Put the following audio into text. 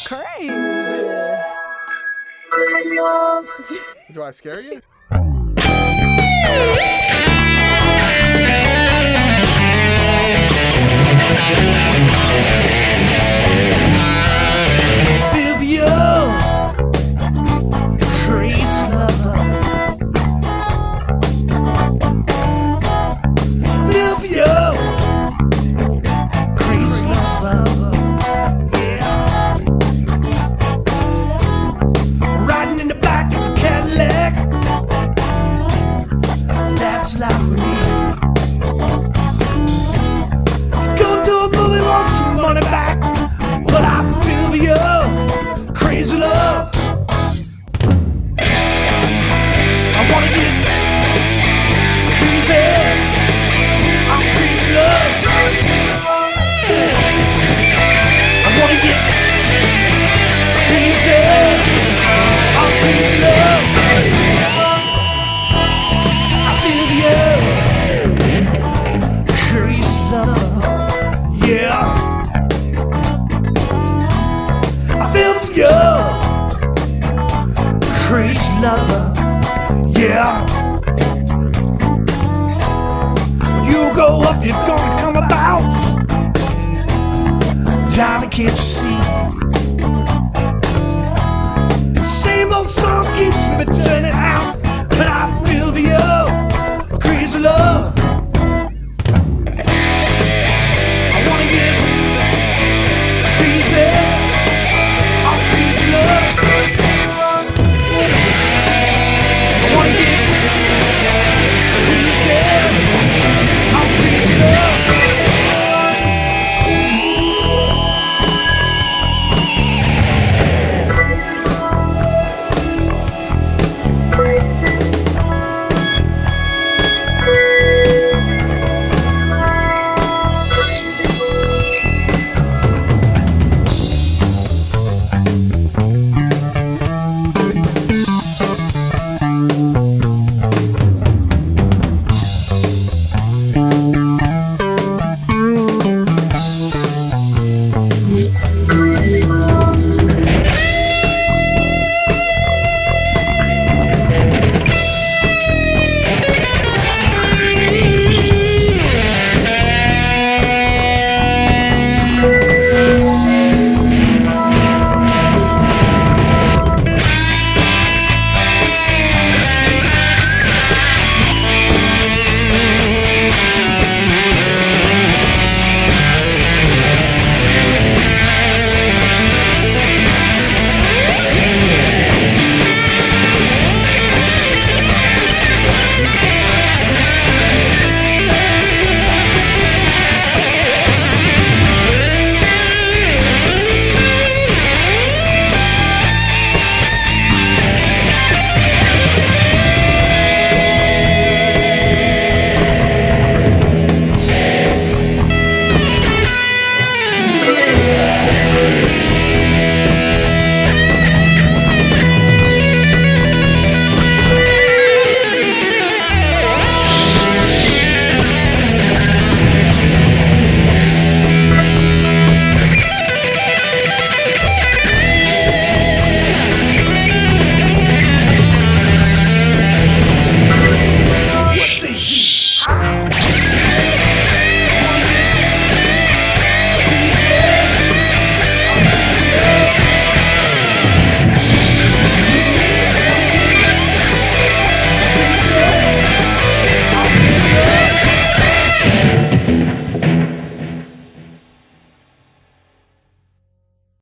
Crazy. Do I scare you? Vivian, crazy lover. Vivian, crazy lover. Yeah. Riding in the back of a Cadillac. That's life for me. Go to a movie, want some money back. Well, I feel you, crazy love. I wanna get crazy. I'm crazy love. I wanna get crazy. I'm crazy love. I feel you, crazy love. Yeah. I feel for you, crazy lover, yeah. When you go up, you're gonna come about. Johnny, can't you see?